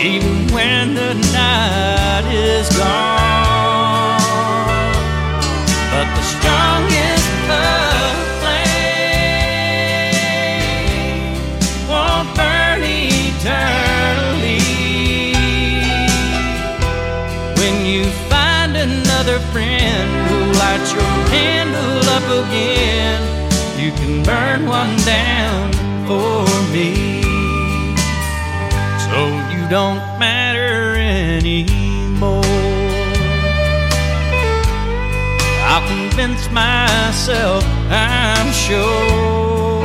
even when the night is gone. But the strongest love flame won't burn eternally. When you find another friend who'll light your candle up again, you can burn one down for me. So you don't matter anymore. I'll convince myself, I'm sure,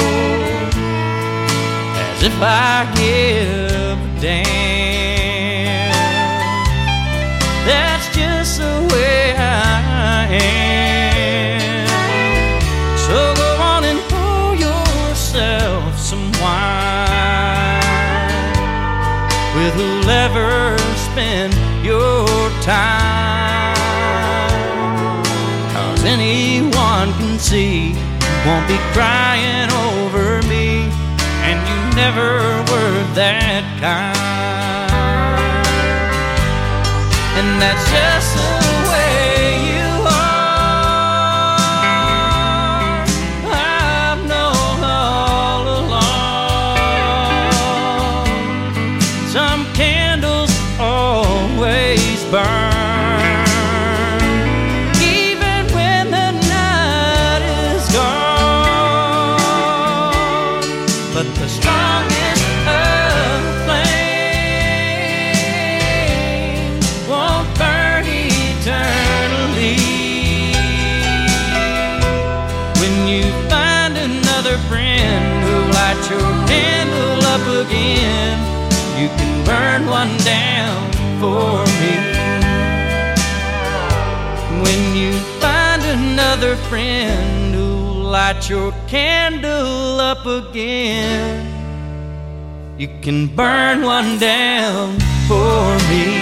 as if I give a damn. That's just the way I am. So go on and pour yourself some wine with whoever spend your time. 'Cause anyone can see you won't be crying over me, and you never were that kind. And that's just the way you are. I've known all along. Some candles always burn, even when the night is gone. But the strongest of flames won't burn eternally. When you find another friend who'll light your candle up again, you can burn one down for me. When you find another friend who'll light your candle up again, you can burn one down for me.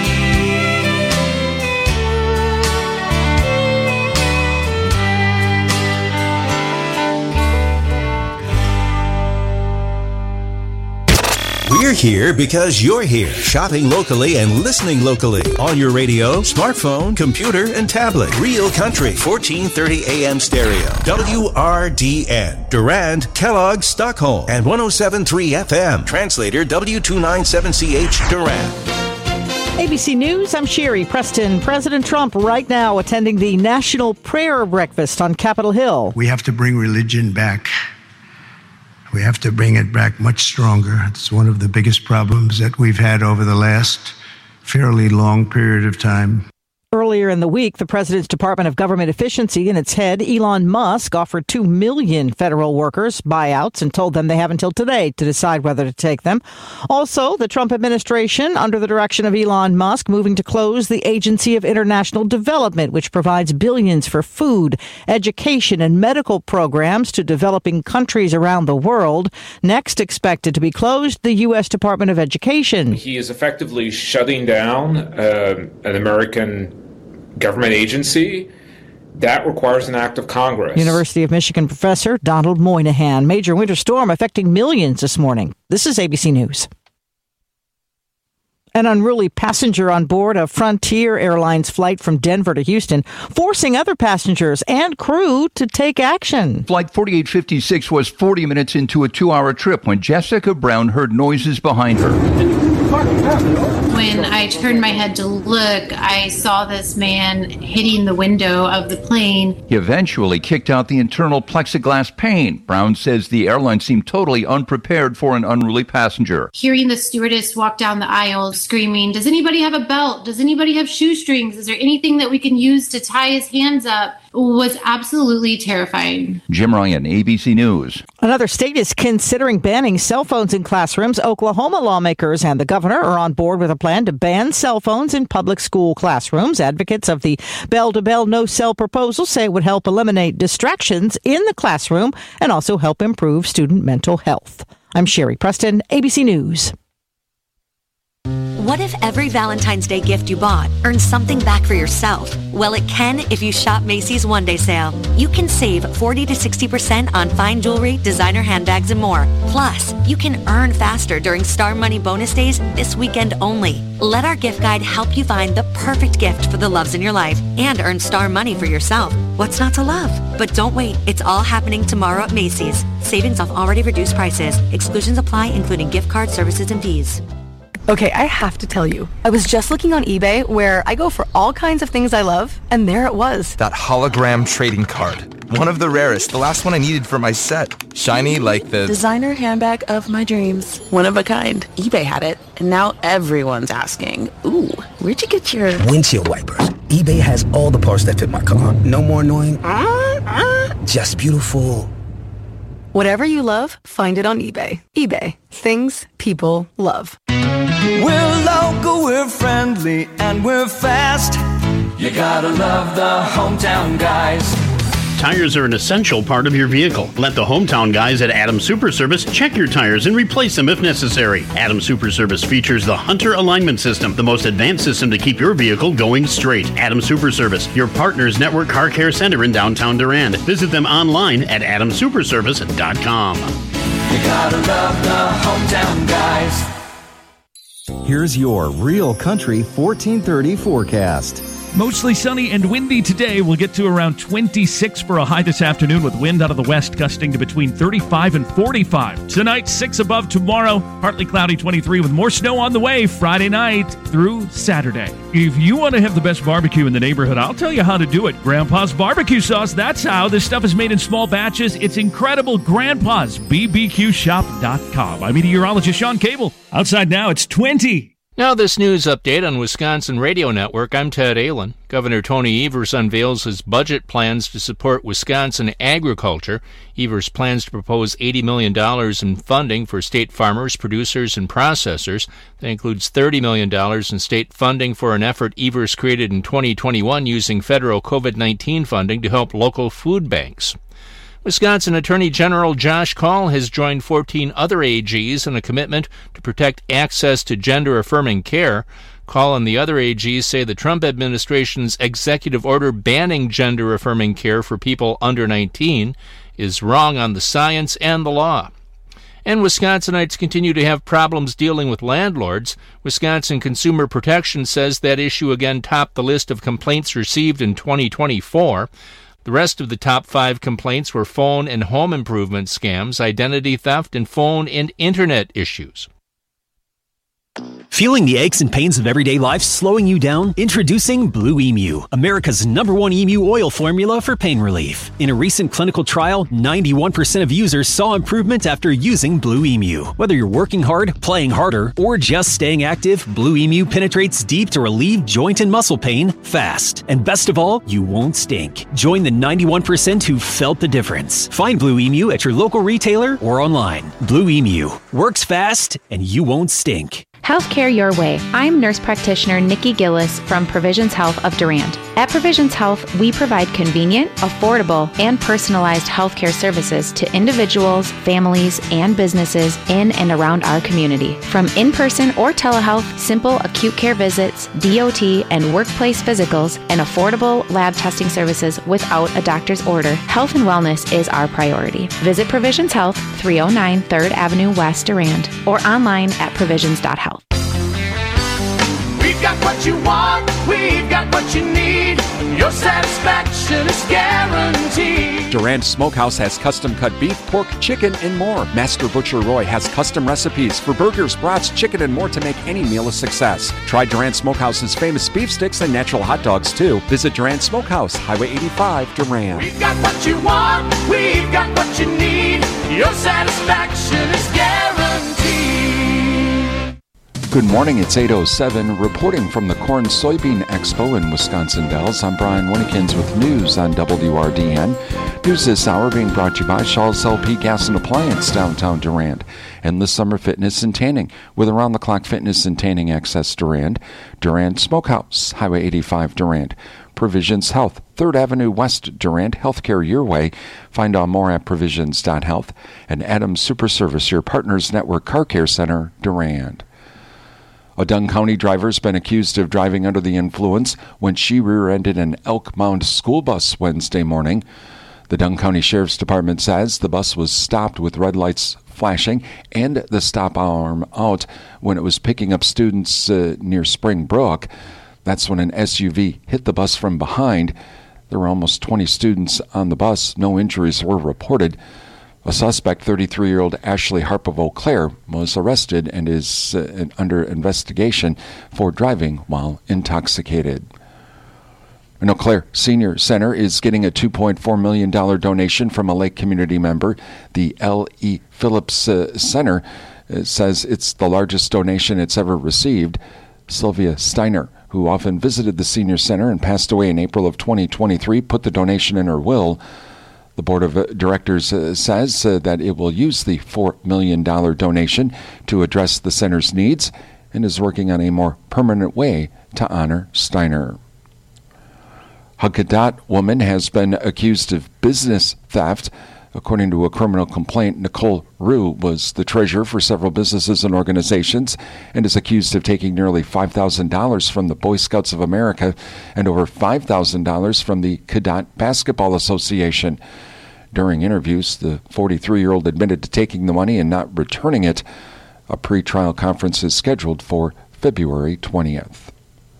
We're here because you're here, shopping locally and listening locally on your radio, smartphone, computer, and tablet. Real Country, 1430 AM stereo. WRDN, Durand, Kellogg, Stockholm, and 107.3 FM. Translator W297CH, Durand. ABC News, I'm Sherry Preston. President Trump right now attending the National Prayer Breakfast on Capitol Hill. We have to bring religion back. We have to bring it back much stronger. It's one of the biggest problems that we've had over the last fairly long period of time. Earlier in the week, the president's Department of Government Efficiency and its head, Elon Musk, offered 2 million federal workers buyouts and told them they have until today to decide whether to take them. Also, the Trump administration, under the direction of Elon Musk, moving to close the Agency of International Development, which provides billions for food, education, and medical programs to developing countries around the world. Next expected to be closed, the U.S. Department of Education. He is effectively shutting down an American government agency. That requires an act of Congress. University of Michigan professor Donald Moynihan. Major winter storm affecting millions this morning. This is ABC News. An unruly passenger on board a Frontier Airlines flight from Denver to Houston, forcing other passengers and crew to take action. Flight 4856 was 40 minutes into a 2-hour trip when Jessica Brown heard noises behind her. When I turned my head to look, I saw this man hitting the window of the plane. He eventually kicked out the internal plexiglass pane. Brown says the airline seemed totally unprepared for an unruly passenger. Hearing the stewardess walk down the aisle screaming, "Does anybody have a belt? Does anybody have shoestrings? Is there anything that we can use to tie his hands up?" was absolutely terrifying. Jim Ryan, ABC News. Another state is considering banning cell phones in classrooms. Oklahoma lawmakers and the governor are on board with a plan to ban cell phones in public school classrooms. Advocates of the bell-to-bell no-cell proposal say it would help eliminate distractions in the classroom and also help improve student mental health. I'm Sherry Preston, ABC News. What if every Valentine's Day gift you bought earned something back for yourself? Well, it can if you shop Macy's One Day Sale. You can save 40 to 60% on fine jewelry, designer handbags, and more. Plus, you can earn faster during Star Money bonus days this weekend only. Let our gift guide help you find the perfect gift for the loves in your life and earn Star Money for yourself. What's not to love? But don't wait. It's all happening tomorrow at Macy's. Savings off already reduced prices. Exclusions apply, including gift card services and fees. Okay, I have to tell you, I was just looking on eBay where I go for all kinds of things I love, and there it was. That hologram trading card. One of the rarest, the last one I needed for my set. Shiny like the designer handbag of my dreams. One of a kind. eBay had it, and now everyone's asking, ooh, where'd you get your windshield wipers? eBay has all the parts that fit my car. No more annoying, just beautiful. Whatever you love, find it on eBay. eBay. Things people love. We're local, we're friendly, and we're fast. You gotta love the Hometown Guys. Tires are an essential part of your vehicle. Let the Hometown Guys at Adams Super Service check your tires and replace them if necessary. Adams Super Service features the Hunter Alignment System, the most advanced system to keep your vehicle going straight. Adams Super Service, your partner's network car care center in downtown Durand. Visit them online at adamsuperservice.com. You gotta love the Hometown Guys. Here's your Real Country 1430 forecast. Mostly sunny and windy today. We'll get to around 26 for a high this afternoon with wind out of the west gusting to between 35 and 45. Tonight, 6 above. Tomorrow, partly cloudy, 23 with more snow on the way Friday night through Saturday. If you want to have the best barbecue in the neighborhood, I'll tell you how to do it. Grandpa's Barbecue Sauce, that's how. This stuff is made in small batches. It's incredible. Grandpa's BBQShop.com. I'm meteorologist Sean Cable. Outside now, it's 20. Now this news update on Wisconsin Radio Network. I'm Ted Allen. Governor Tony Evers unveils his budget plans to support Wisconsin agriculture. Evers plans to propose $80 million in funding for state farmers, producers, and processors. That includes $30 million in state funding for an effort Evers created in 2021 using federal COVID-19 funding to help local food banks. Wisconsin Attorney General Josh Kaul has joined 14 other AGs in a commitment to protect access to gender-affirming care. Kaul and the other AGs say the Trump administration's executive order banning gender-affirming care for people under 19 is wrong on the science and the law. And Wisconsinites continue to have problems dealing with landlords. Wisconsin Consumer Protection says that issue again topped the list of complaints received in 2024. The rest of the top 5 complaints were phone and home improvement scams, identity theft, and phone and internet issues. Feeling the aches and pains of everyday life slowing you down? Introducing Blue Emu, America's #1 emu oil formula for pain relief. In a recent clinical trial, 91% of users saw improvement after using Blue Emu. Whether you're working hard, playing harder, or just staying active, Blue Emu penetrates deep to relieve joint and muscle pain fast. And best of all, you won't stink. Join the 91% who felt the difference. Find Blue Emu at your local retailer or online. Blue Emu works fast and you won't stink. Healthcare your way. I'm nurse practitioner Nikki Gillis from Provisions Health of Durand. At Provisions Health, we provide convenient, affordable, and personalized healthcare services to individuals, families, and businesses in and around our community. From in-person or telehealth, simple acute care visits, DOT, and workplace physicals, and affordable lab testing services without a doctor's order, health and wellness is our priority. Visit Provisions Health, 309 3rd Avenue West, Durand, or online at provisions.health. We've got what you want, we've got what you need. Your satisfaction is guaranteed. Durand Smokehouse has custom-cut beef, pork, chicken, and more. Master Butcher Roy has custom recipes for burgers, brats, chicken, and more to make any meal a success. Try Durand Smokehouse's famous beef sticks and natural hot dogs, too. Visit Durand Smokehouse, Highway 85, Durand. We've got what you want, we've got what you need. Your satisfaction is guaranteed. Good morning, it's 8:07, reporting from the Corn Soybean Expo in Wisconsin Dells. I'm Brian Winnikins with news on WRDN. News this hour being brought to you by Shaw's LP Gas and Appliance, downtown Durand. Endless summer fitness and tanning with around-the-clock fitness and tanning access Durand. Durand Smokehouse, Highway 85, Durand. Provisions Health, 3rd Avenue West, Durand. Healthcare your way. Find out more at provisions.health. And Adams Super Service, your partners network car care center, Durand. A Dunn County driver's been accused of driving under the influence when she rear-ended an Elk Mound school bus Wednesday morning. The Dunn County Sheriff's Department says the bus was stopped with red lights flashing and the stop arm out when it was picking up students near Spring Brook. That's when an SUV hit the bus from behind. There were almost 20 students on the bus. No injuries were reported. A suspect, 33-year-old Ashley Harp of Eau Claire, was arrested and is under investigation for driving while intoxicated. An Eau Claire Senior Center is getting a $2.4 million donation from a Lake community member. The L.E. Phillips Center says it's the largest donation it's ever received. Sylvia Steiner, who often visited the Senior Center and passed away in April of 2023, put the donation in her will. The Board of Directors says that it will use the $4 million donation to address the center's needs and is working on a more permanent way to honor Steiner. Haggadah woman has been accused of business theft. According to a criminal complaint, Nicole Rue was the treasurer for several businesses and organizations and is accused of taking nearly $5,000 from the Boy Scouts of America and over $5,000 from the Cadet Basketball Association. During interviews, the 43-year-old admitted to taking the money and not returning it. A pre-trial conference is scheduled for February 20th.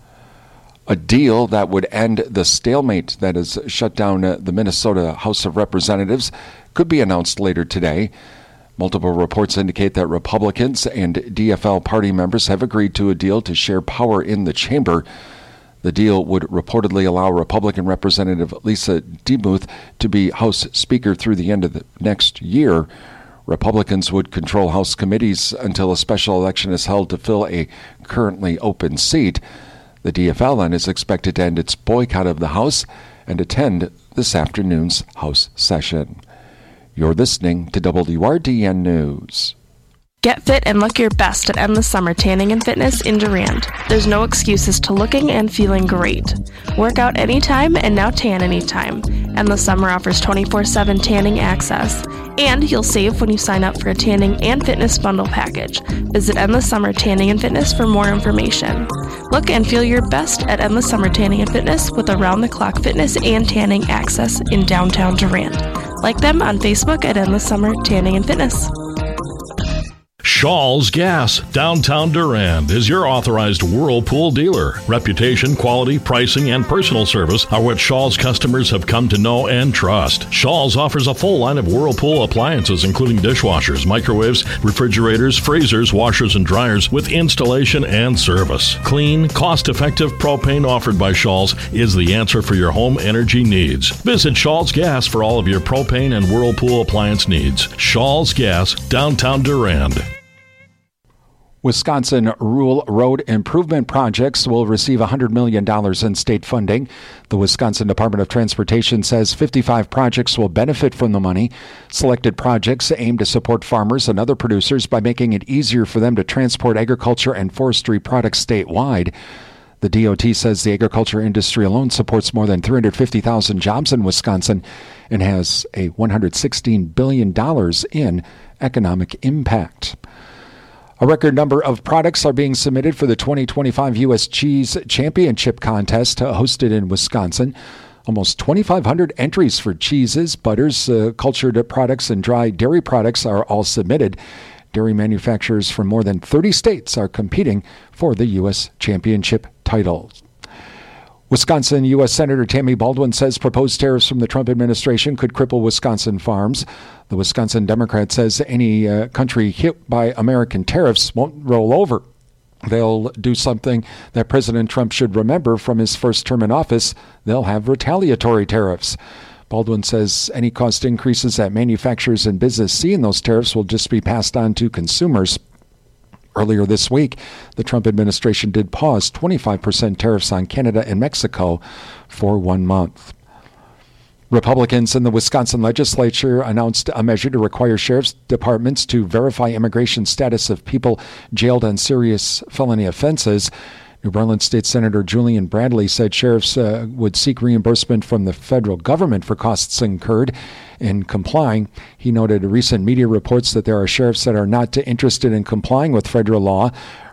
A deal that would end the stalemate that has shut down the Minnesota House of Representatives could be announced later today. Multiple reports indicate that Republicans and DFL party members have agreed to a deal to share power in the chamber. The deal would reportedly allow Republican Representative Lisa DeMuth to be House Speaker through the end of the next year. Republicans would control House committees until a special election is held to fill a currently open seat. The DFL then is expected to end its boycott of the House and attend this afternoon's House session. You're listening to WRDN News. Get fit and look your best at Endless Summer Tanning and Fitness in Durand. There's no excuses to looking and feeling great. Work out anytime and now tan anytime. Endless Summer offers 24/7 tanning access. And you'll save when you sign up for a tanning and fitness bundle package. Visit Endless Summer Tanning and Fitness for more information. Look and feel your best at Endless Summer Tanning and Fitness with around-the-clock fitness and tanning access in downtown Durand. Like them on Facebook at Endless Summer Tanning and Fitness. Shaw's Gas, downtown Durand, is your authorized Whirlpool dealer. Reputation, quality, pricing, and personal service are what Shaw's customers have come to know and trust. Shaw's offers a full line of Whirlpool appliances, including dishwashers, microwaves, refrigerators, freezers, washers, and dryers, with installation and service. Clean, cost-effective propane offered by Shaw's is the answer for your home energy needs. Visit Shaw's Gas for all of your propane and Whirlpool appliance needs. Shaw's Gas, downtown Durand. Wisconsin Rural Road Improvement Projects will receive $100 million in state funding. The Wisconsin Department of Transportation says 55 projects will benefit from the money. Selected projects aim to support farmers and other producers by making it easier for them to transport agriculture and forestry products statewide. The DOT says the agriculture industry alone supports more than 350,000 jobs in Wisconsin and has a $116 billion in economic impact. A record number of products are being submitted for the 2025 U.S. Cheese Championship contest hosted in Wisconsin. Almost 2,500 entries for cheeses, butters, cultured products, and dry dairy products are all submitted. Dairy manufacturers from more than 30 states are competing for the U.S. Championship title. Wisconsin U.S. Senator Tammy Baldwin says proposed tariffs from the Trump administration could cripple Wisconsin farms. The Wisconsin Democrat says any country hit by American tariffs won't roll over. They'll do something that President Trump should remember from his first term in office. They'll have retaliatory tariffs. Baldwin says any cost increases that manufacturers and business see in those tariffs will just be passed on to consumers. Earlier this week, the Trump administration did pause 25% tariffs on Canada and Mexico for 1 month. Republicans in the Wisconsin legislature announced a measure to require sheriff's departments to verify immigration status of people jailed on serious felony offenses. New Orleans State Senator Julian Bradley said sheriffs would seek reimbursement from the federal government for costs incurred in complying. He noted recent media reports that there are sheriffs that are not interested in complying with federal law.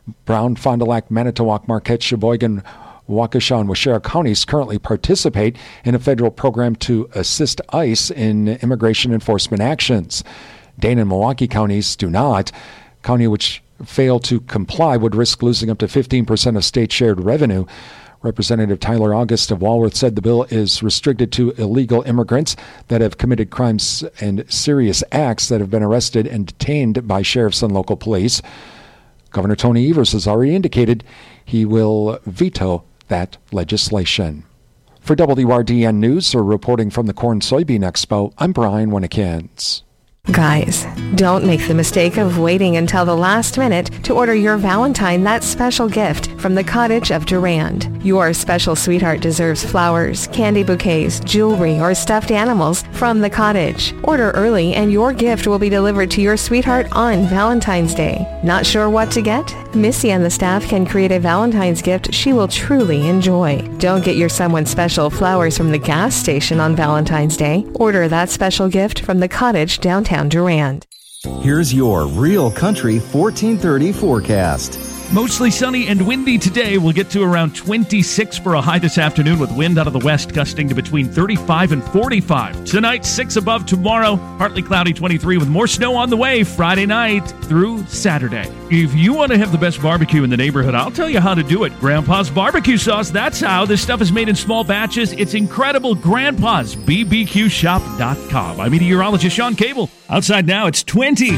Brown, Fond du Lac, Manitowoc, Marquette, Sheboygan, Waukesha, and Waushara counties currently participate in a federal program to assist ICE in immigration enforcement actions. Dane and Milwaukee counties do not. County which fail to comply would risk losing up to 15% of state-shared revenue. Representative Tyler August of Walworth said the bill is restricted to illegal immigrants that have committed crimes and serious acts that have been arrested and detained by sheriffs and local police. Governor Tony Evers has already indicated he will veto that legislation. For WRDN News, or reporting from the Corn Soybean Expo, I'm Brian Winnekins. Guys, don't make the mistake of waiting until the last minute to order your Valentine that special gift from the Cottage of Durand. Your special sweetheart deserves flowers, candy bouquets, jewelry, or stuffed animals from the Cottage. Order early and your gift will be delivered to your sweetheart on Valentine's Day. Not sure what to get? Missy and the staff can create a Valentine's gift she will truly enjoy. Don't get your someone special flowers from the gas station on Valentine's Day. Order that special gift from the Cottage downtown Durand. Here's your Real Country 1430 forecast. Mostly sunny and windy today. We'll get to around 26 for a high this afternoon with wind out of the west gusting to between 35 and 45. Tonight, 6 above. Tomorrow, partly cloudy, 23 with more snow on the way Friday night through Saturday. If you want to have the best barbecue in the neighborhood, I'll tell you how to do it. Grandpa's Barbecue Sauce, that's how. This stuff is made in small batches. It's incredible. Grandpa's BBQShop.com. I'm meteorologist Sean Cable. Outside now, it's 20.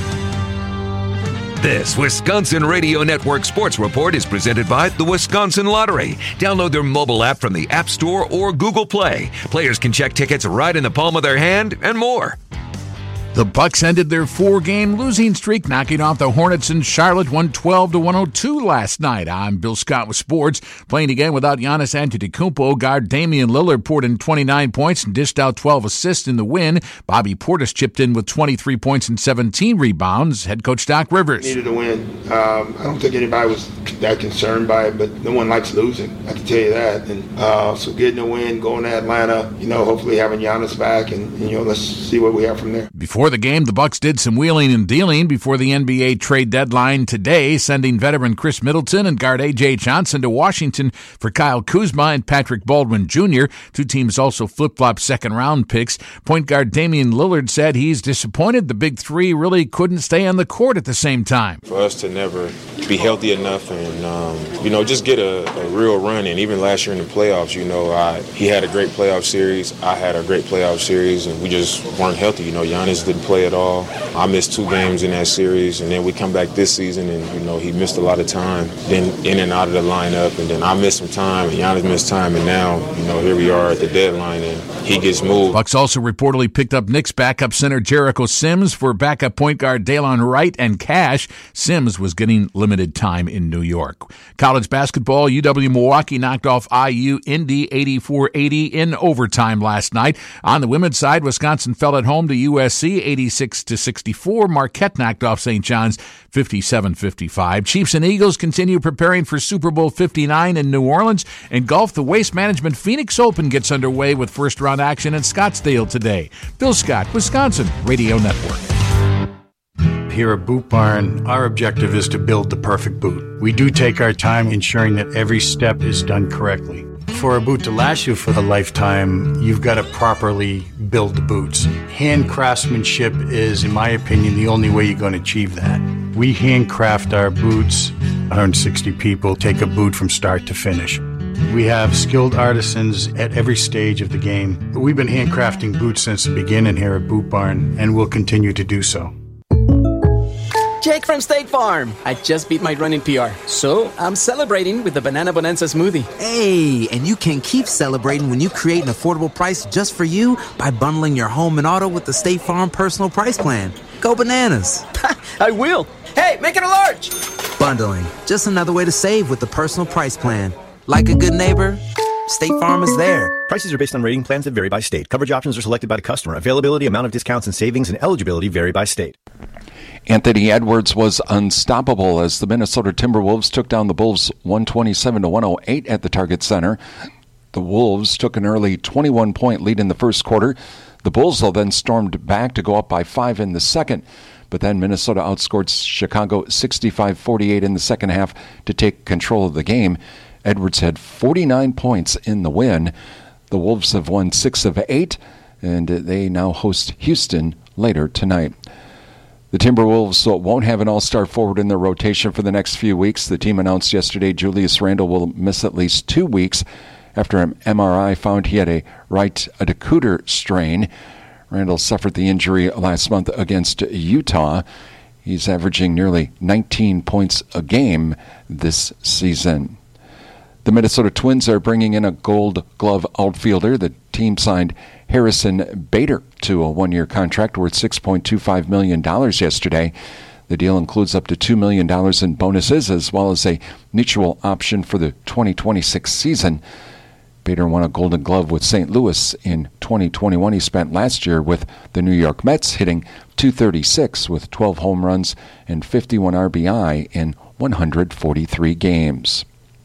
This Wisconsin Radio Network Sports Report is presented by the Wisconsin Lottery. Download their mobile app from the App Store or Google Play. Players can check tickets right in the palm of their hand and more. The Bucks ended their 4-game losing streak, knocking off the Hornets in Charlotte 112-102 last night. I'm Bill Scott with sports. Playing again without Giannis Antetokounmpo, guard Damian Lillard poured in 29 points and dished out 12 assists in the win. Bobby Portis chipped in with 23 points and 17 rebounds. Head coach Doc Rivers. Needed a win. I don't think anybody was that concerned by it, but no one likes losing. I can tell you that. And so getting a win, going to Atlanta, hopefully having Giannis back, and let's see what we have from there. Before the game, the Bucks did some wheeling and dealing before the NBA trade deadline today, sending veteran Chris Middleton and guard A.J. Johnson to Washington for Kyle Kuzma and Patrick Baldwin Jr. Two teams also flip-flopped second-round picks. Point guard Damian Lillard said he's disappointed the big three really couldn't stay on the court at the same time. For us to never be healthy enough and, just get a real run, and even last year in the playoffs, he had a great playoff series, I had a great playoff series, and we just weren't healthy. Giannis didn't play at all. I missed 2 games in that series, and then we come back this season, and he missed a lot of time, then in and out of the lineup, and then I missed some time, and Giannis missed time, and now here we are at the deadline, and he gets moved. Bucks also reportedly picked up Knicks backup center Jericho Sims for backup point guard Daylon Wright and Cash. Sims was getting limited time in New York. College basketball, UW-Milwaukee knocked off IU-Indy 84-80 in overtime last night. On the women's side, Wisconsin fell at home to USC 86-64. Marquette knocked off St. John's 57-55. Chiefs and Eagles continue preparing for Super Bowl 59 in New Orleans. In golf, the Waste Management Phoenix Open gets underway with first-round action in Scottsdale today. Bill Scott, Wisconsin Radio Network. Here at Boot Barn, our objective is to build the perfect boot. We do take our time ensuring that every step is done correctly. For a boot to last you for a lifetime, you've got to properly build the boots. Hand craftsmanship is, in my opinion, the only way you're going to achieve that. We handcraft our boots. 160 people take a boot from start to finish. We have skilled artisans at every stage of the game. We've been handcrafting boots since the beginning here at Boot Barn, and we'll continue to do so. Jake from State Farm. I just beat my running PR, so I'm celebrating with the Banana Bonanza smoothie. Hey, and you can keep celebrating when you create an affordable price just for you by bundling your home and auto with the State Farm Personal Price Plan. Go bananas. I will. Hey, make it a large. Bundling, just another way to save with the Personal Price Plan. Like a good neighbor, State Farm is there. Prices are based on rating plans that vary by state. Coverage options are selected by the customer. Availability, amount of discounts and savings, and eligibility vary by state. Anthony Edwards was unstoppable as the Minnesota Timberwolves took down the Bulls 127-108 at the Target Center. The Wolves took an early 21-point lead in the first quarter. The Bulls, though, then stormed back to go up by 5 in the second. but then Minnesota outscored Chicago 65-48 in the second half to take control of the game. Edwards had 49 points in the win. The Wolves have won 6 of 8, and they now host Houston later tonight. The Timberwolves won't have an all-star forward in their rotation for the next few weeks. The team announced yesterday Julius Randle will miss at least 2 weeks after an MRI found he had a right adductor strain. Randle suffered the injury last month against Utah. He's averaging nearly 19 points a game this season. The Minnesota Twins are bringing in a Gold Glove outfielder. The team signed Harrison Bader to a one-year contract worth $6.25 million yesterday. The deal includes up to $2 million in bonuses as well as a mutual option for the 2026 season. Bader won a Golden Glove with St. Louis in 2021. He spent last year with the New York Mets, hitting .236 with 12 home runs and 51 RBI in 143 games.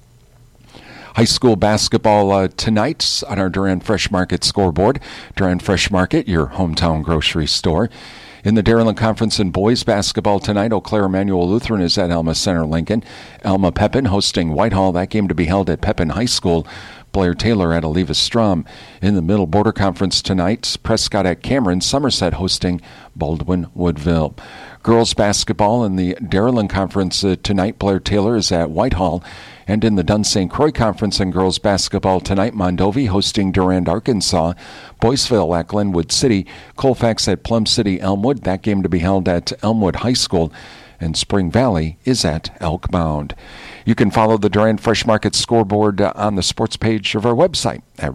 High school basketball tonight on our Durand Fresh Market scoreboard. Durand Fresh Market, your hometown grocery store. In the Dairyland Conference in boys basketball tonight, Eau Claire Emmanuel Lutheran is at Alma Center Lincoln. Alma Pepin hosting Whitehall. That game to be held at Pepin High School. Blair Taylor at Oliva Strom. In the Middle Border Conference tonight, Prescott at Cameron. Somerset hosting Baldwin Woodville. Girls basketball in the Dairyland Conference tonight, Blair Taylor is at Whitehall. And in the Dunn St. Croix Conference in girls basketball tonight, Mondovi hosting Durand, Arkansas. Boyceville at Glenwood City. Colfax at Plum City, Elmwood. That game to be held at Elmwood High School. And Spring Valley is at Elk Mound. You can follow the Durand Fresh Market scoreboard on the sports page of our website at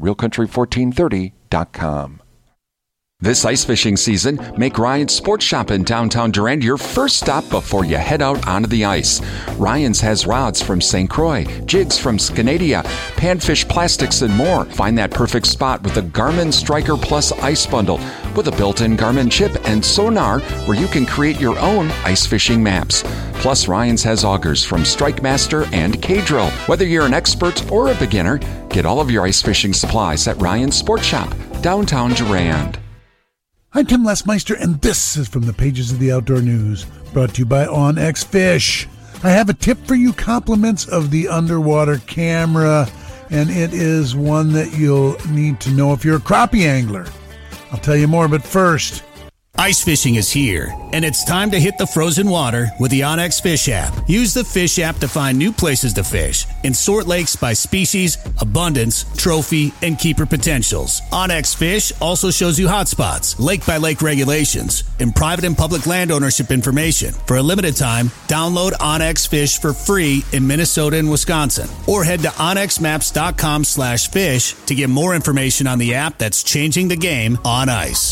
realcountry1430.com. This ice fishing season, make Ryan's Sports Shop in downtown Durand your first stop before you head out onto the ice. Ryan's has rods from St. Croix, jigs from Scandia, panfish plastics, and more. Find that perfect spot with the Garmin Striker Plus Ice Bundle with a built-in Garmin chip and sonar where you can create your own ice fishing maps. Plus, Ryan's has augers from Strike Master and K-Drill. Whether you're an expert or a beginner, get all of your ice fishing supplies at Ryan's Sports Shop, downtown Durand. I'm Tim Lesmeister, and this is from the pages of the Outdoor News, brought to you by OnX Fish. I have a tip for you, compliments of the underwater camera, and it is one that you'll need to know if you're a crappie angler. I'll tell you more, but first, ice fishing is here, and it's time to hit the frozen water with the OnX Fish app. Use the Fish app to find new places to fish and sort lakes by species, abundance, trophy, and keeper potentials. OnX Fish also shows you hotspots, lake-by-lake regulations, and private and public land ownership information. For a limited time, download OnX Fish for free in Minnesota and Wisconsin, or head to onxmaps.com/fish to get more information on the app that's changing the game on ice.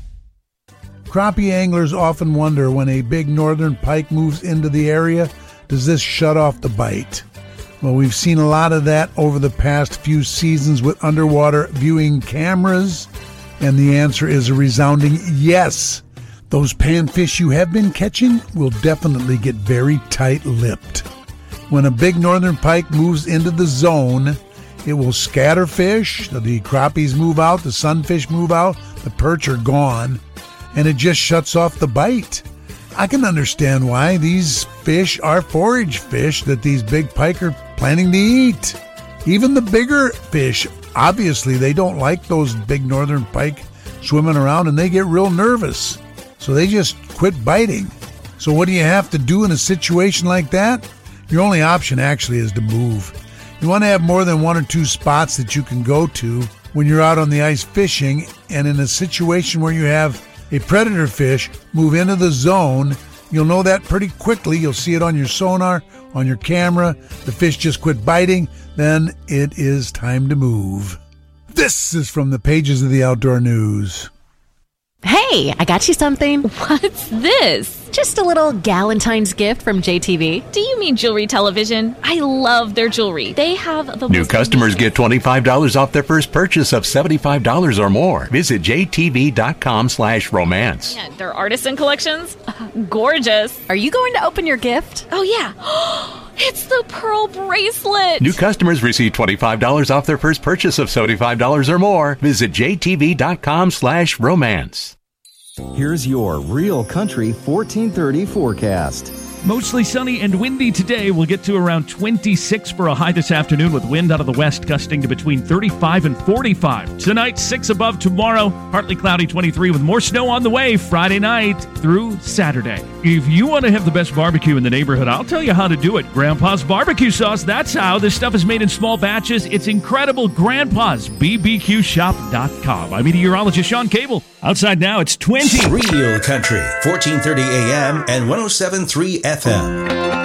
Crappie anglers often wonder when a big northern pike moves into the area, does this shut off the bite? Well, we've seen a lot of that over the past few seasons with underwater viewing cameras, and the answer is a resounding yes. Those panfish you have been catching will definitely get very tight-lipped. When a big northern pike moves into the zone, it will scatter fish, the crappies move out, the sunfish move out, the perch are gone, and it just shuts off the bite. I can understand why. These fish are forage fish that these big pike are planning to eat. Even the bigger fish, obviously, they don't like those big northern pike swimming around, and they get real nervous. So they just quit biting. So what do you have to do in a situation like that? Your only option actually is to move. You want to have more than one or two spots that you can go to when you're out on the ice fishing, and in a situation where you have a predator fish move into the zone, you'll know that pretty quickly. You'll see it on your sonar, on your camera. The fish just quit biting. Then it is time to move. This is from the pages of the Outdoor News. Hey, I got you something. What's this? Just a little Galentine's gift from JTV. Do you mean jewelry television? I love their jewelry. They have the New customers get $25 off their first purchase of $75 or more. Visit jtv.com/romance. Yeah, their artisan collections? Gorgeous. Are you going to open your gift? Oh, yeah. It's the pearl bracelet. New customers receive $25 off their first purchase of $75 or more. Visit jtv.com/romance. Here's your Real Country 1430 forecast. Mostly sunny and windy today. We'll get to around 26 for a high this afternoon with wind out of the west gusting to between 35 and 45. Tonight, 6 above. Tomorrow, partly cloudy 23 with more snow on the way Friday night through Saturday. If you want to have the best barbecue in the neighborhood, I'll tell you how to do it. Grandpa's Barbecue Sauce, that's how. This stuff is made in small batches. It's incredible. Grandpa's BBQShop.com. I'm meteorologist Sean Cable. Outside now, it's 20. Real Country, 1430 AM and 107.3 FM.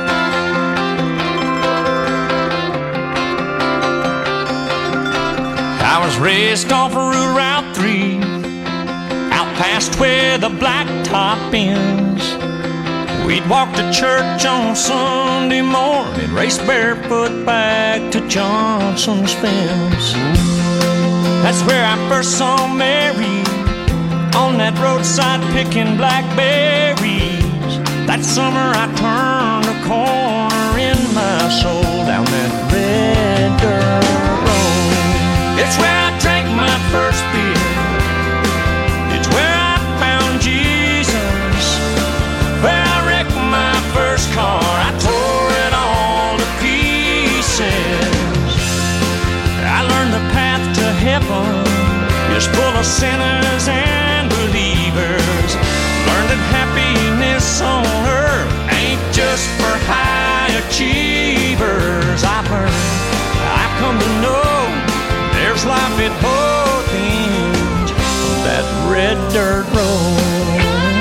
I was raised off of Route 3, out past where the blacktop ends. We'd walk to church on Sunday morning, race barefoot back to Johnson's fence. That's where I first saw Mary, on that roadside picking blackberries. That summer I turned a corner in my soul down that red dirt road. It's where I drank my first beer. It's where I found Jesus. Where I wrecked my first car. I tore it all to pieces. I learned the path to heaven is full of sinners and believers. Learned that happiness on earth ain't just for high achievers. I've come to know there's life at both ends of that red dirt road.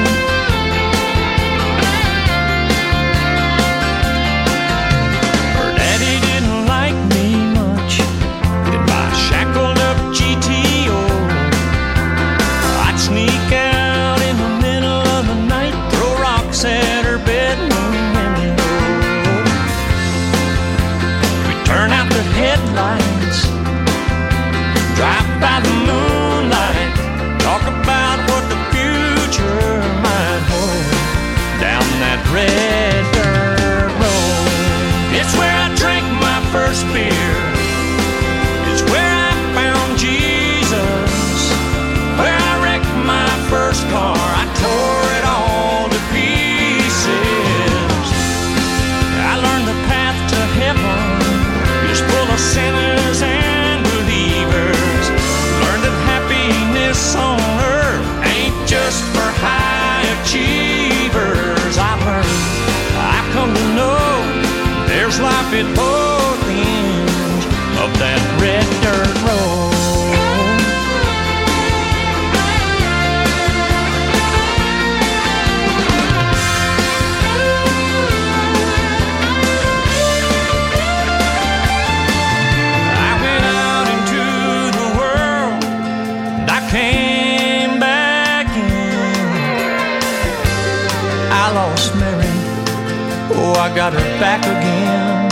Her daddy didn't like me much in my shackled up GTO. I'd sneak out in the middle of the night, throw rocks at her bedroom window. We'd turn out the headlights, drive by the moonlight, talk about what the future might hold down that red dirt road. It's where I drank my first beer. It's where I found Jesus. Where I wrecked my first car. I tore it all to pieces. I learned the path to heaven is full of sinners and believers. Learned that happiness on earth ain't just for high achievers. I've come to know there's life at both ends of that red dirt road. I got her back again.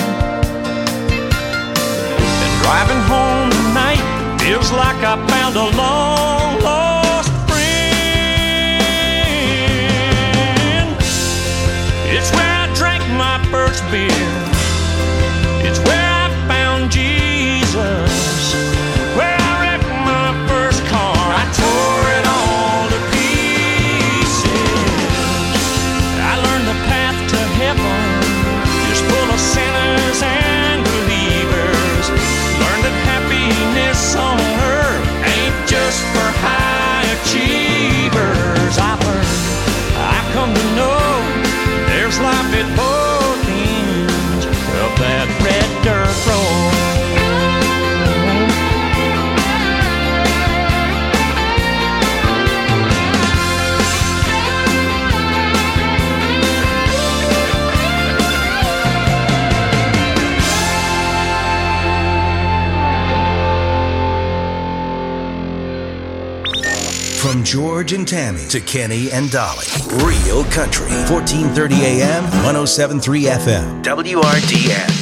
And driving home tonight feels like I found a long lost friend. It's where I drank my first beer. It's where I found Jesus. Where I wrecked my first car. I tore it all to pieces. I learned the path to heaven full of sinners and believers. Learn that happiness on earth ain't just for high achievers. I've come to know there's life at both ends of that red dirt road. From George and Tammy to Kenny and Dolly. Real Country, 1430 AM, 107.3 FM. WRDN.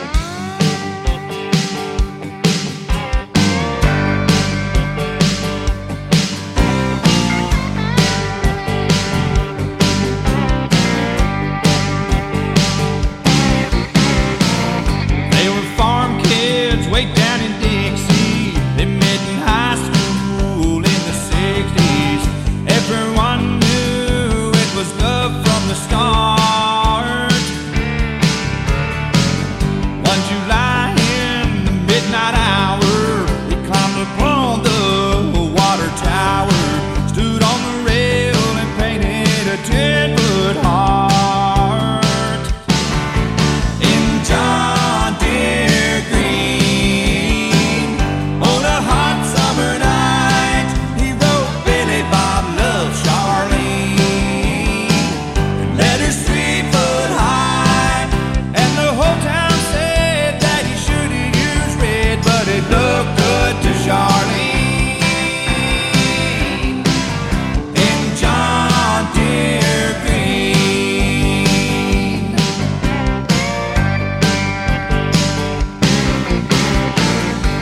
They were farm kids way down in Dixie. They met in high school in the 60s. Everyone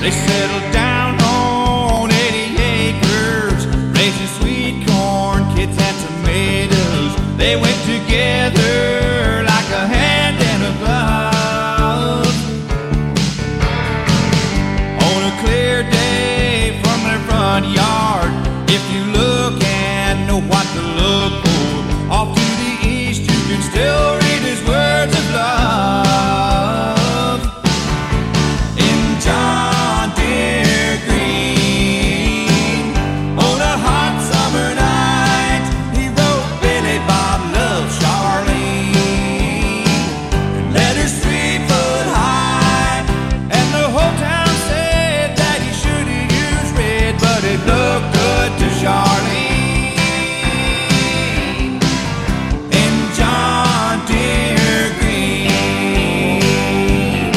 They settled down on 80 acres, raising sweet corn, kids and tomatoes. They went together like a hand and a glove. On a clear day from their front yard, if you look and know what to look for, off to the east you can still read his words of love. In John Deere green, on a hot summer night, he wrote Billy Bob loves Charlene, and letters 3 foot high, and the whole town said that he should have used red, but it looked good to Charlene. In John Deere green.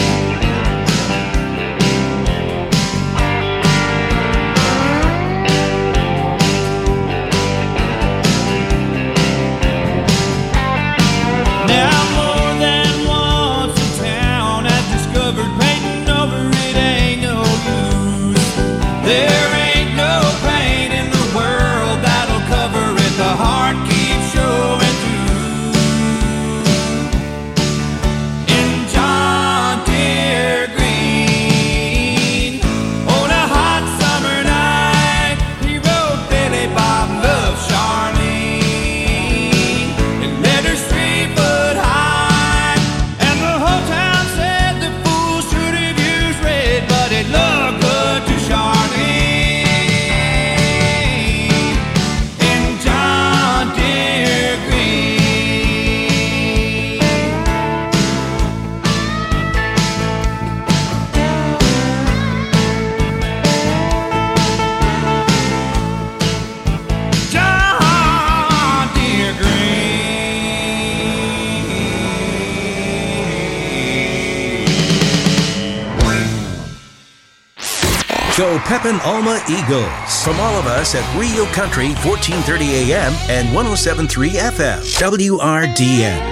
Now more than once in town has discovered painting over it ain't no use. There ain't no paint in the world that'll cover it. The heart keeps showing through. In John Deere green, on a hot summer night, he wrote Billy Bob loves Charlene, and letters 3 foot high, and the whole town said the fool should have used red, but it looked good to Charlene. In John Deere green. John Deere Go Pepin Alma Eagles. From all of us at Real Country, 1430 AM and 107.3 FM. WRDN.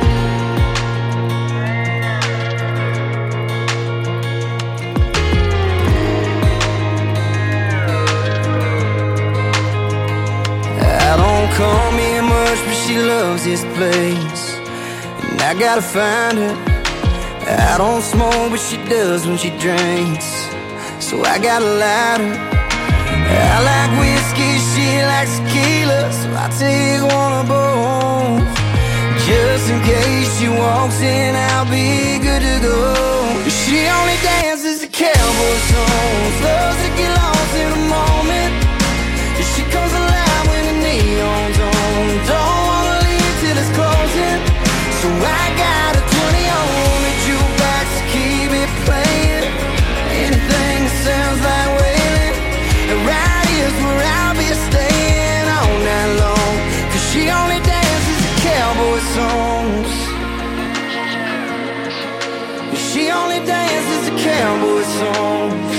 I don't call me much, but she loves this place, and I gotta find her. I don't smoke, but she does when she drinks, so I got a lighter. I like whiskey, she likes tequila, so I take one of both. Just in case she walks in, I'll be good to go. She only dances to cowboy songs, loves to get lost in a moment. She comes alive when the neon's on, don't wanna leave till it's closing. So I got a 20 on the jukebox to keep it playing. Anything that sounds like wailing, and right here's where I'll be staying all night long. Cause she only dances to cowboy songs. She only dances to cowboy songs.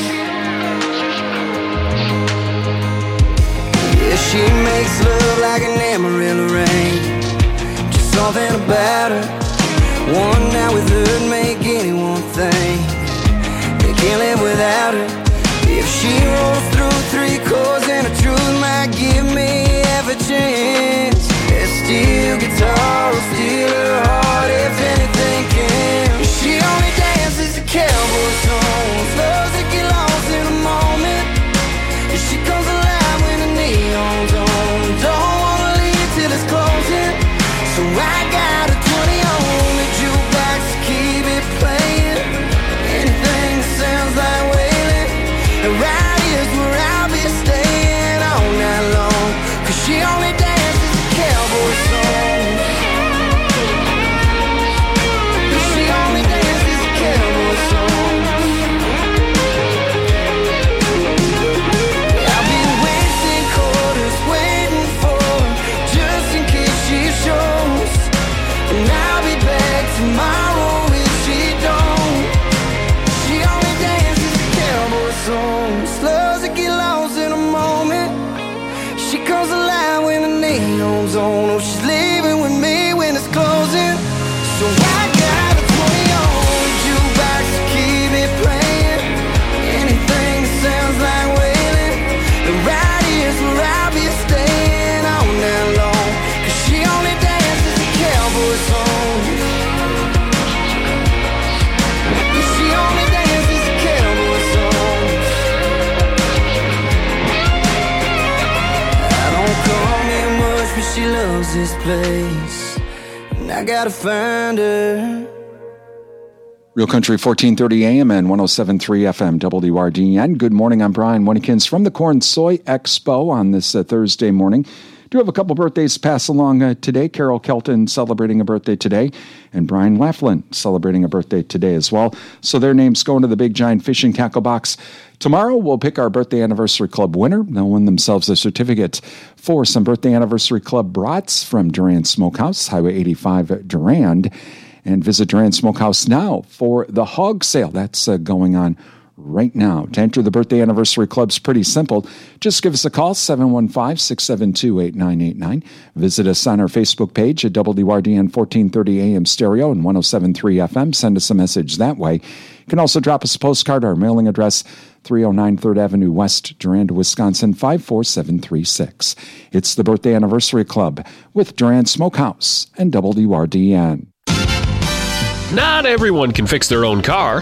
Yeah, she makes love like an Amarillo rain. Just something about her. One night with her'd make anyone think they can't live without her. If she rolls through 3 chords and the truth might give me half a chance, that steel guitar will steal her heart if anything can. She only dances to cowboy songs, loves to get lost in a moment. She comes alive when the neon's on, don't wanna leave till it's closing. So I got a 20 on the jukebox to keep it playing. loves this place, and I gotta find her. Real Country 1430 AM and 107.3 FM WRDN. Good morning, I'm Brian Winnekins from the Corn Soy Expo on this Thursday morning. Do have a couple birthdays to pass along today. Carol Kelton celebrating a birthday today, and Brian Laughlin celebrating a birthday today as well. So their names go into the Big Giant Fishing Tackle Box. Tomorrow, we'll pick our Birthday Anniversary Club winner. They'll win themselves a certificate for some Birthday Anniversary Club brats from Durand Smokehouse, Highway 85 Durand. And visit Durand Smokehouse now for the hog sale. That's going on right now. To enter the Birthday Anniversary Club's pretty simple. Just give us a call, 715-672-8989. Visit us on our Facebook page at WRDN 1430 AM Stereo and 107.3 FM. Send us a message that way. You can also drop us a postcard. Our mailing address, 309 3rd Avenue West, Durand, Wisconsin, 54736. It's the Birthday Anniversary Club with Durand Smokehouse and WRDN. Not everyone can fix their own car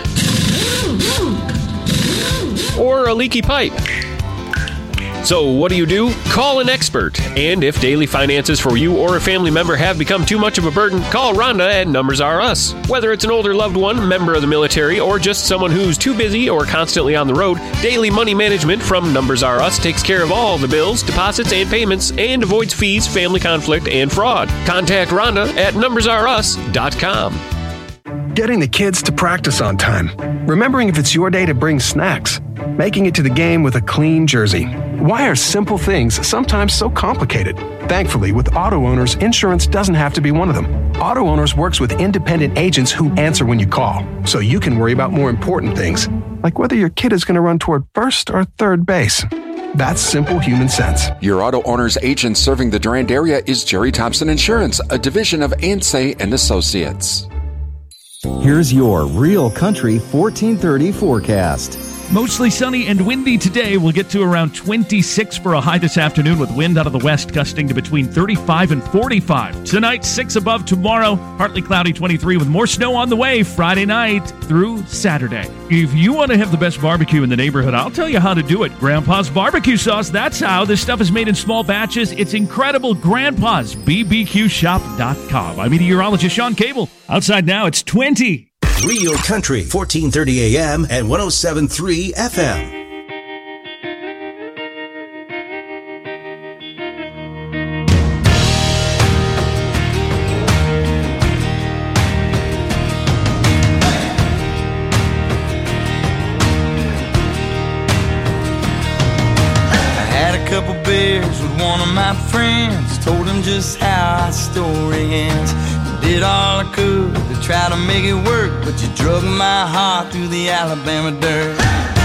or a leaky pipe. So what do? Call an expert. And if daily finances for you or a family member have become too much of a burden, call Rhonda at Numbers R Us. Whether it's an older loved one, member of the military, or just someone who's too busy or constantly on the road, Daily Money Management from Numbers R Us takes care of all the bills, deposits, and payments and avoids fees, family conflict, and fraud. Contact Rhonda at numbersrus.com. Getting the kids to practice on time. Remembering if it's your day to bring snacks. Making it to the game with a clean jersey. Why are simple things sometimes so complicated? Thankfully, with Auto Owners, insurance doesn't have to be one of them. Auto Owners works with independent agents who answer when you call, so you can worry about more important things, like whether your kid is going to run toward first or third base. That's simple human sense. Your Auto Owners agent serving the Durand area is Jerry Thompson Insurance, a division of Ansay and Associates. Here's your Real Country 1430 forecast. Mostly sunny and windy today. We'll get to around 26 for a high this afternoon with wind out of the west gusting to between 35 and 45. Tonight, 6 above. Tomorrow, partly cloudy, 23 with more snow on the way Friday night through Saturday. If you want to have the best barbecue in the neighborhood, I'll tell you how to do it. Grandpa's Barbecue Sauce, that's how. This stuff is made in small batches. It's incredible. Grandpa's BBQShop.com. I'm meteorologist Sean Cable. Outside now, it's 20. Real Country 1430 AM and 107.3 FM. I had a couple beers with one of my friends, told him just how our story ends. Did all I could to try to make it work, but you drug my heart through the Alabama dirt.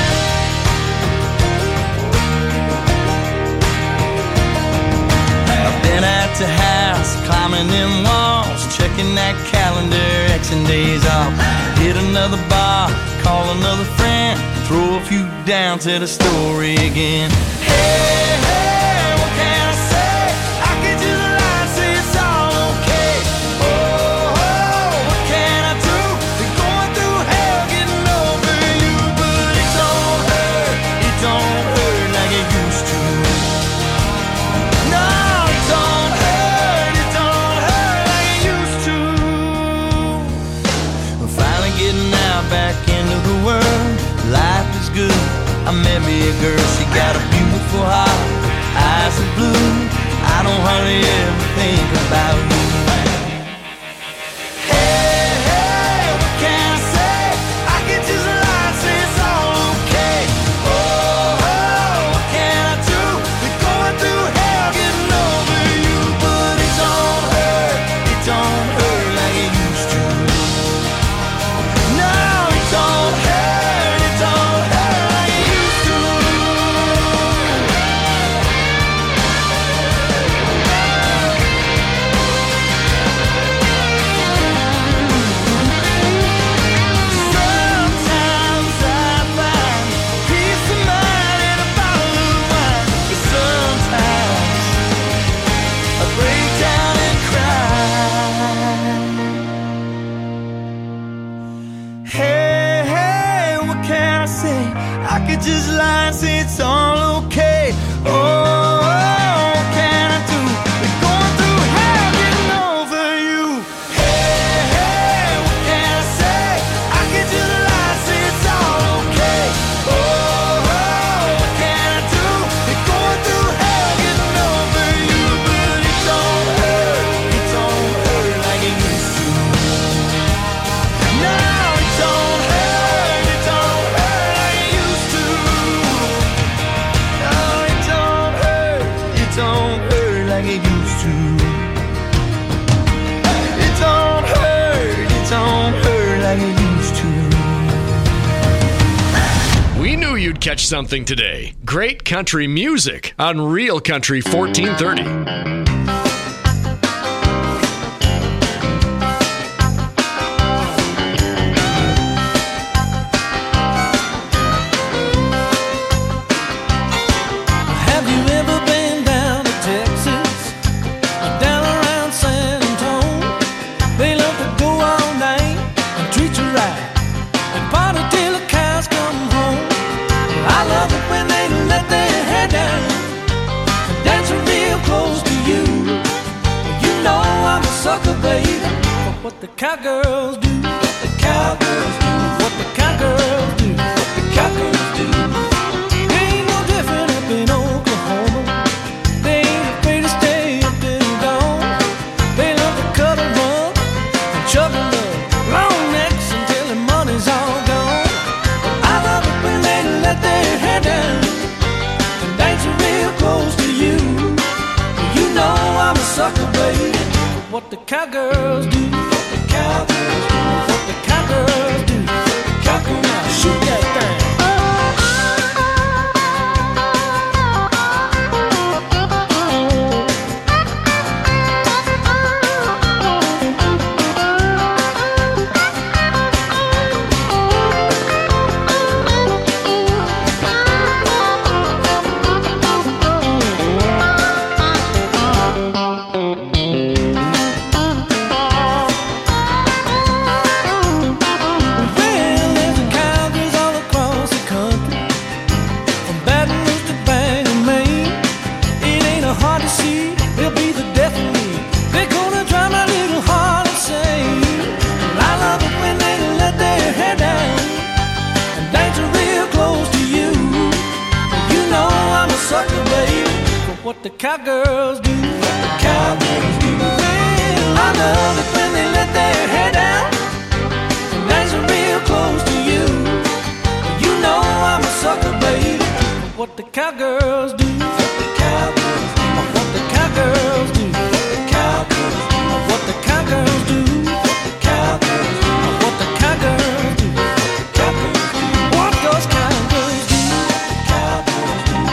I've been at the house, climbing them walls, checking that calendar, Xing days off. Hit another bar, call another friend, throw a few down to the story again. Hey, hey, what can I say? I could just lie, say it's all okay. I met me a girl, she got a beautiful heart, eyes of blue. I don't hardly ever think about you. Hey, hey, what can I say? I can just lie and say it's all okay. Oh, what can I do? We're going through hell getting over you, but it don't hurt like it used to. No, it don't hurt. Just lie and say it's all okay. Oh, what can I do? We're going through hell. catch something today. Great country music on Real Country 1430. What the cowgirls do, what the cowgirls do, what the cowgirls do, what the cowgirls do. They ain't no different up in Oklahoma. They ain't afraid to stay up till dawn. They love to cut a run and chug a love, long necks until the money's all gone. I love it when they let their hair down and dance real close to you. You know I'm a sucker, baby. What the cowgirls do. Cowgirls do what the cowgirls do. Cowgirl, now shoot that thing. What the cowgirls do, what the cowgirls do. Well, I love it when they let their hair down and dance real close to you. You know I'm a sucker, baby. What the cowgirls do, what the cowgirls do, what the cowgirls do, what the cowgirls do, what the cowgirls do, what the cowgirls do, what the cowgirls do, what those cowgirls do, what the cowgirls do.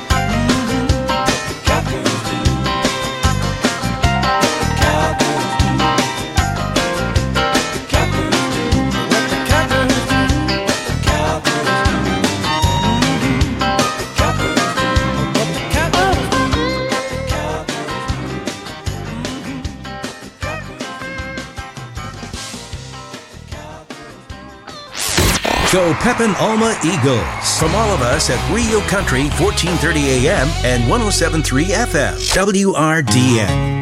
Go Pepin Alma Eagles. From all of us at Real Country 1430 AM and 107.3 FM. WRDN.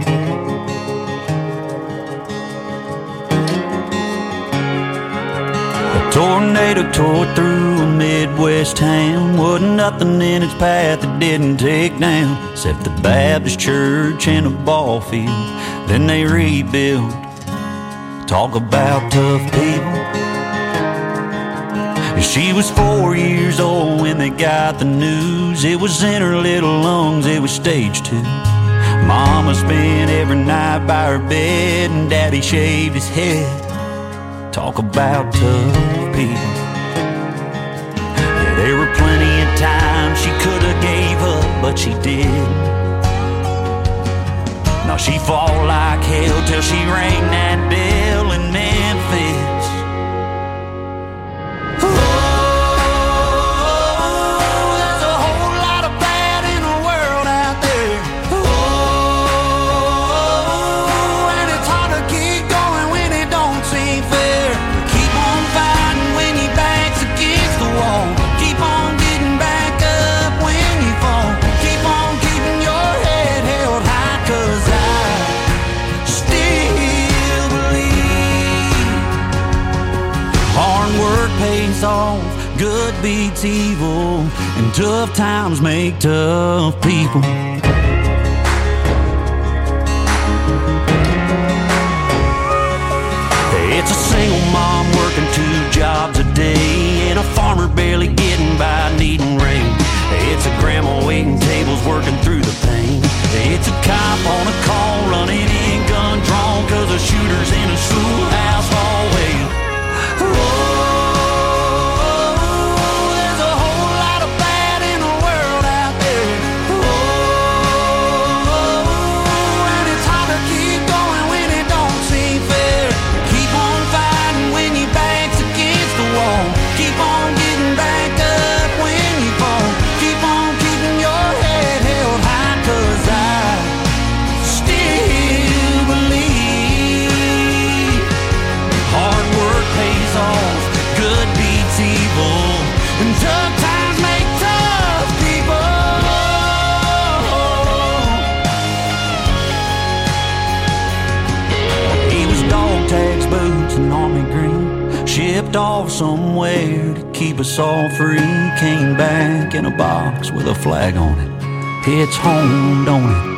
A tornado tore through a Midwest town. Wasn't nothing in its path it didn't take down, except the Baptist church and a ball field. Then they rebuilt. Talk about tough people. She was 4 years old when they got the news. It was in her little lungs, it was stage 2. Mama spent every night by her bed, and Daddy shaved his head. Talk about tough people. Yeah, there were plenty of times she could have gave up, but she did. Now she fought like hell till she rang that bell in Memphis. Good beats evil, and tough times make tough people. It's a single mom working 2 jobs a day, and a farmer barely getting by needing rain. It's a grandma waiting tables working through the pain. It's a cop on a call running in gun drawn, 'cause a shooter's in a schoolhouse hallway. Keep on getting back up when you fall. Keep on keeping your head held high, 'cause I still believe hard work pays off, good beats evil, and tough times make tough people. He was dog tags, boots, and army green, shipped off somewhere to keep us all free. Came back in a box with a flag on it. Hits home, don't it?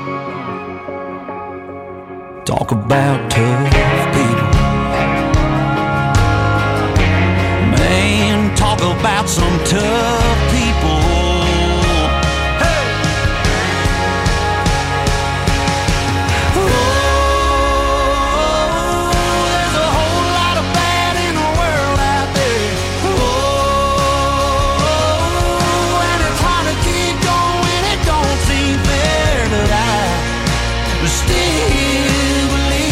Talk about tough people. Man, talk about some tough people. Hey! Oh, there's a whole lot of bad in the world out there. Oh, and it's hard to keep going, it don't seem fair, but I still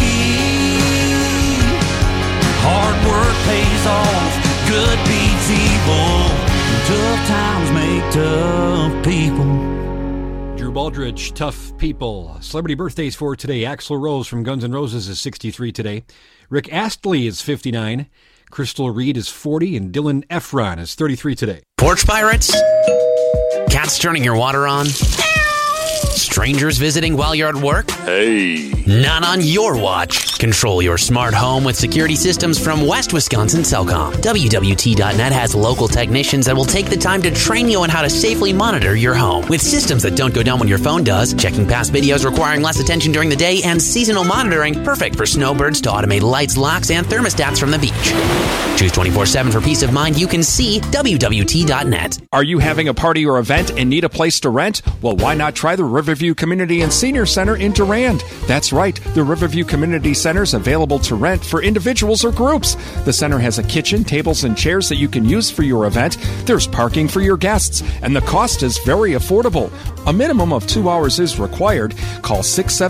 believe hard work pays off, good beats evil, tough times make tough people. Drew Baldridge, Tough People. Celebrity birthdays for today. Axl Rose from Guns N' Roses is 63 today. Rick Astley is 59. Crystal Reed is 40. And Dylan Efron is 33 today. Porch pirates? Cats turning your water on? Strangers visiting while you're at work? Hey. Not on your watch. Control your smart home with security systems from West Wisconsin Cellcom. WWT.net has local technicians that will take the time to train you on how to safely monitor your home. With systems that don't go down when your phone does, checking past videos requiring less attention during the day, and seasonal monitoring, perfect for snowbirds to automate lights, locks, and thermostats from the beach. Choose 24/7 for peace of mind. You can see WWT.net. Are you having a party or event and need a place to rent? Well, why not try the Riverview Community and Senior Center in Durand? That's right, the Riverview Community Center is available to rent for individuals or groups. The center has a kitchen, tables, and chairs that you can use for your event. There's parking for your guests, and the cost is very affordable. A minimum of 2 hours is required. Call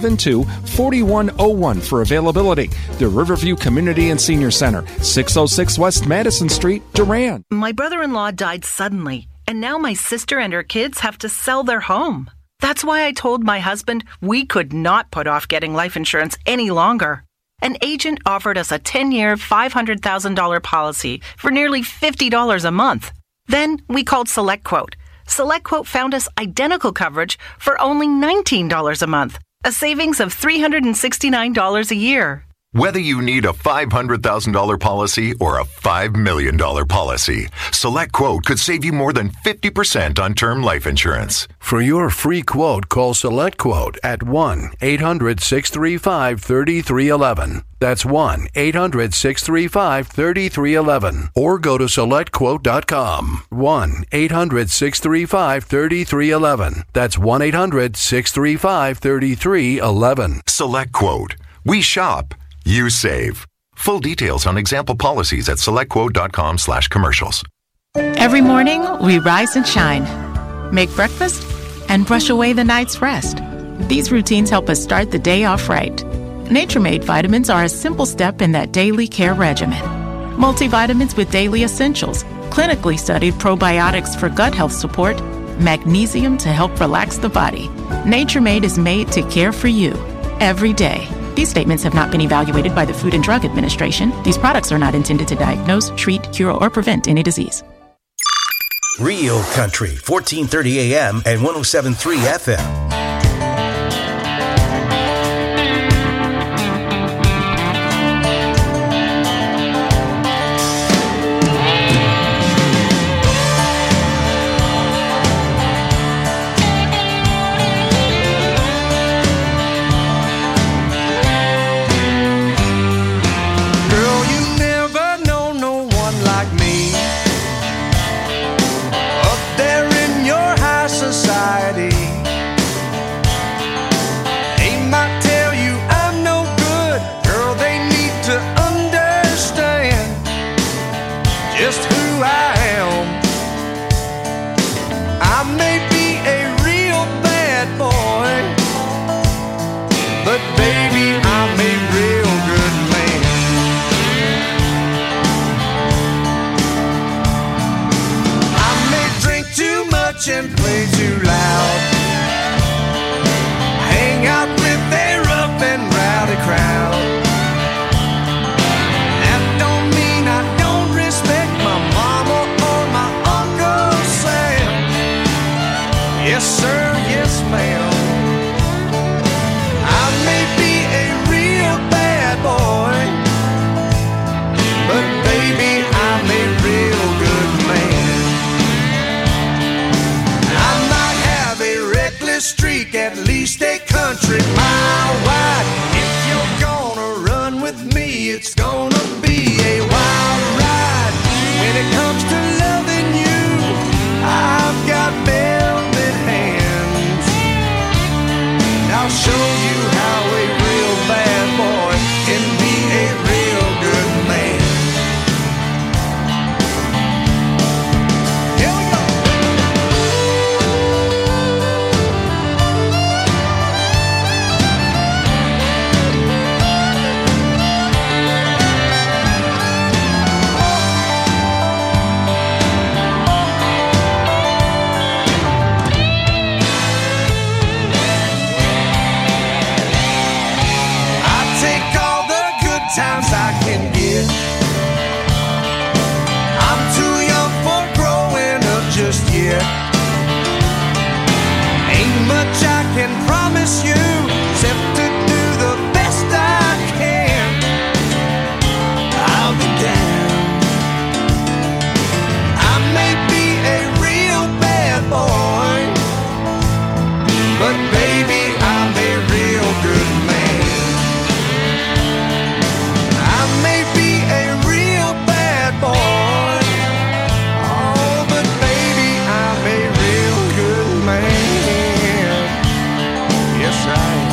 672-4101 for availability. The Riverview Community and Senior Center, 606 West Madison Street, Durand. My brother-in-law died suddenly, and now my sister and her kids have to sell their home. That's why I told my husband we could not put off getting life insurance any longer. An agent offered us a 10-year, $500,000 policy for nearly $50 a month. Then we called SelectQuote. SelectQuote found us identical coverage for only $19 a month, a savings of $369 a year. Whether you need a $500,000 policy or a $5 million policy, SelectQuote could save you more than 50% on term life insurance. For your free quote, call SelectQuote at 1-800-635-3311. That's 1-800-635-3311. Or go to SelectQuote.com. 1-800-635-3311. That's 1-800-635-3311. SelectQuote. We shop. You save. Full details on example policies at SelectQuote.com/commercials. Every morning, we rise and shine, make breakfast, and brush away the night's rest. These routines help us start the day off right. Nature-Made vitamins are a simple step in that daily care regimen. Multivitamins with daily essentials, clinically studied probiotics for gut health support, magnesium to help relax the body. Nature-Made is made to care for you every day. These statements have not been evaluated by the Food and Drug Administration. These products are not intended to diagnose, treat, cure, or prevent any disease. Real Country, 1430 AM and 107.3 FM. much and play too loud. Hang out with a rough and rowdy crowd. That don't mean I don't respect my mama or my Uncle Sam. Yes sir, yes ma'am. I may be a real bad boy, but baby I'm a real good man. I might have a reckless streak, at least a country mile wide. If you're gonna run with me, it's gonna be a wild ride. When it comes to loving you, I've got velvet hands. And I'll show you how a real bad boy can be a real good man. Here we go. I take all the good times I can get. I'm too young for growing up just yet. Ain't much I can promise you except to do the best I can. I'll be down. I may be a real bad boy, but baby I'm a real good man. I may be a real bad boy, oh, but baby I'm a real good man. Yes I am.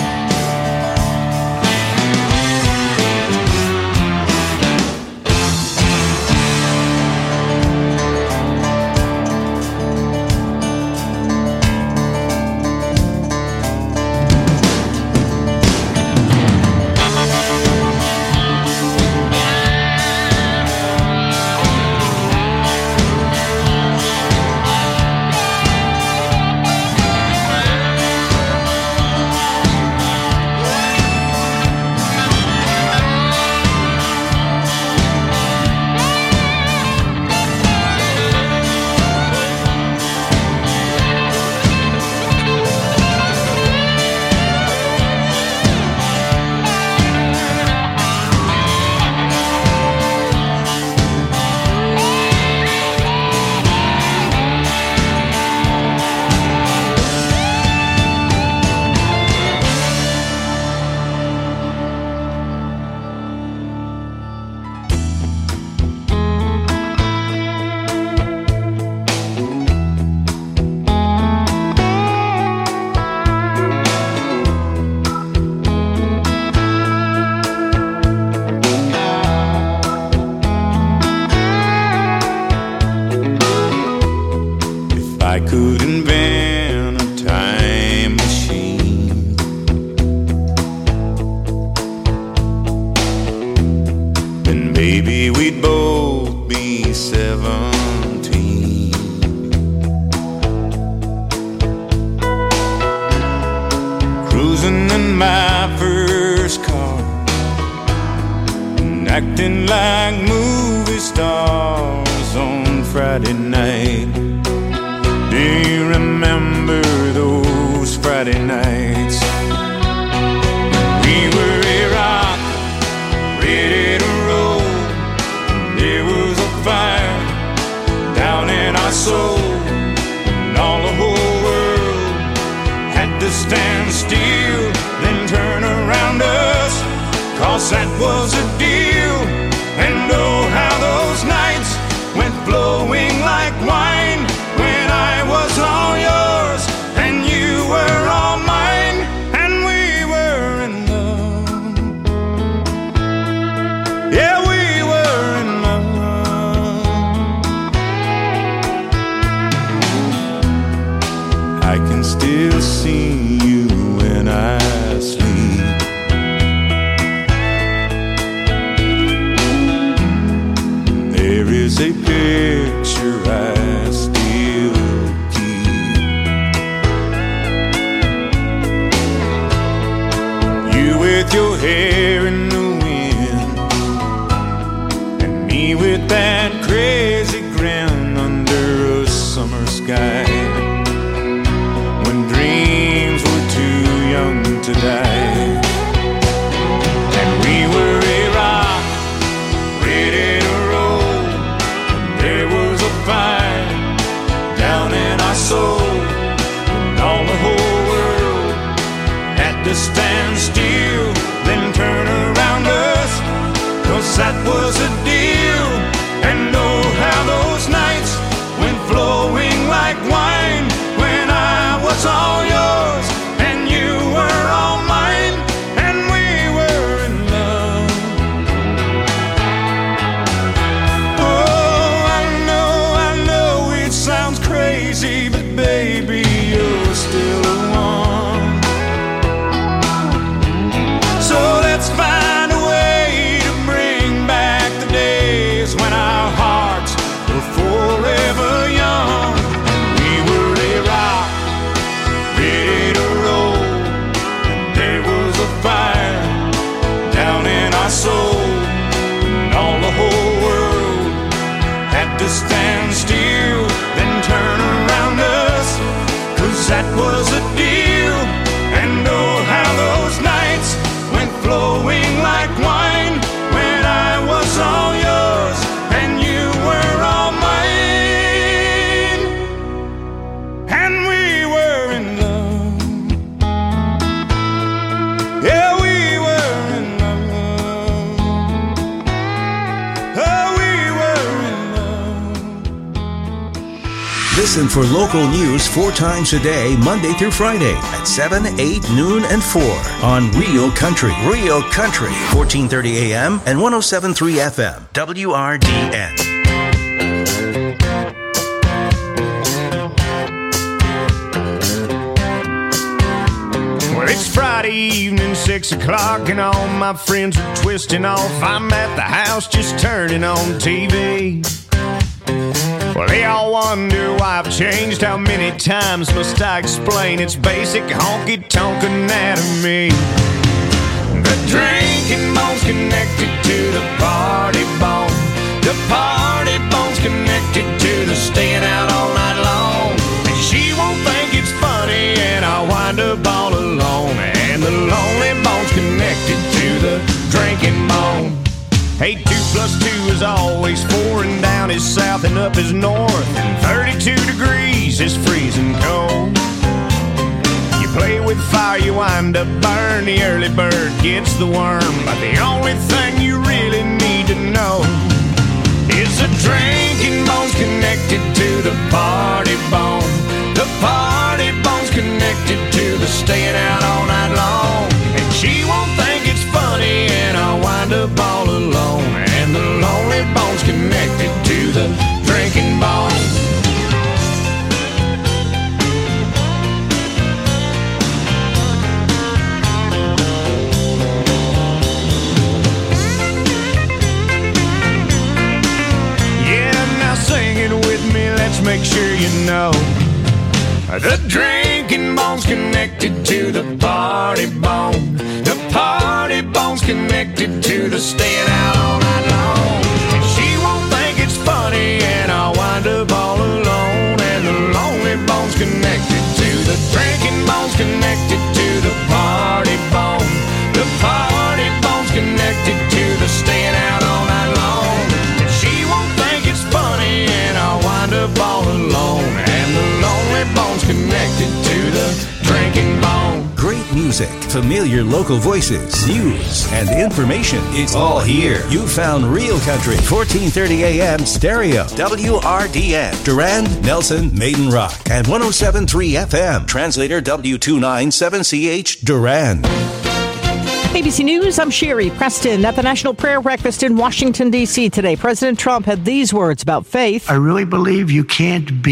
If I could invent a time machine, then maybe we'd both be 17. Cruising in my first car and acting like movie stars on Friday night. Do you remember those Friday nights? We were a rock, ready to roll. There was a fire down in our soul, and all the whole world had to stand still, then turn around us, 'cause that was a deal. And oh, how those nights went flowing like wine, when I was all yours and you were all mine, and we were in love. Yeah, we were in love. I can still see you when I sleep. There is a picture I still keep. sky, when dreams were too young to die. And we were a rock, ready to roll, and there was a fire down in our soul, and all the whole world had to stand still, then turn around us, 'cause that was a deal. And oh, how those nights went flowing like wine, when I was all yours and you were all mine, and we were in love. Oh, I know it sounds crazy, but baby, you're still the one. So let's find a way to bring back the days when our hearts were forever young. We were a rock, ready to roll, and there was a fire down in our soul, and all the whole world had to stand still, then turn around us, 'cause that was a deal. And oh, how those nights went flowing like wine, when I was all yours and you were all mine, and we were in love. Yeah, we were in love. Oh, we were in love. Listen for local news 4 times a day, Monday through Friday at 7, 8, noon, and 4 on Real Country. Real Country, 1430 AM and 107.3 FM, WRDN. Well, it's Friday evening, 6 o'clock, and all my friends are twisting off. I'm at the house just turning on TV. Well, they all wonder why I've changed. How many times must I explain? It's basic honky-tonk anatomy. The drinking bone's connected to the party bone. The party bone's connected to the staying out all night long. And she won't think it's funny, and I'll wind up all alone. And the lonely bone's connected to the drinking bone. Hey, 2 plus 2 is always 4, and down is south and up is north, and 32 degrees is freezing cold. You play with fire, you wind up burn. The early bird gets the worm, but the only thing you really need to know is the drinking bone's connected to the party bone. The party bone's connected to the staying out all night long. And she won't think it's funny, and I'll wind up all alone. And the lonely bone's connected to the drinking bone. Yeah, now sing it with me, let's make sure you know. The drinking bone's connected to the party bone. The party bone's connected to the staying out all night long. And she won't think it's funny, and I'll wind up all alone. And the lonely bone's connected to the drinking bone's connected to the party bone. The party bone's connected to the staying out all night long. And she won't think it's funny, and I'll wind up all alone. And the lonely bone's connected to the drinking bone. Great music, familiar local voices, news, and information. It's all here. You found Real Country, 1430 AM stereo, WRDN, Durand, Nelson, Maiden Rock, and 107.3 FM. Translator W297CH, Durand. ABC News, I'm Sherry Preston. At the National Prayer Breakfast in Washington, D.C. today, President Trump had these words about faith. I really believe you can't be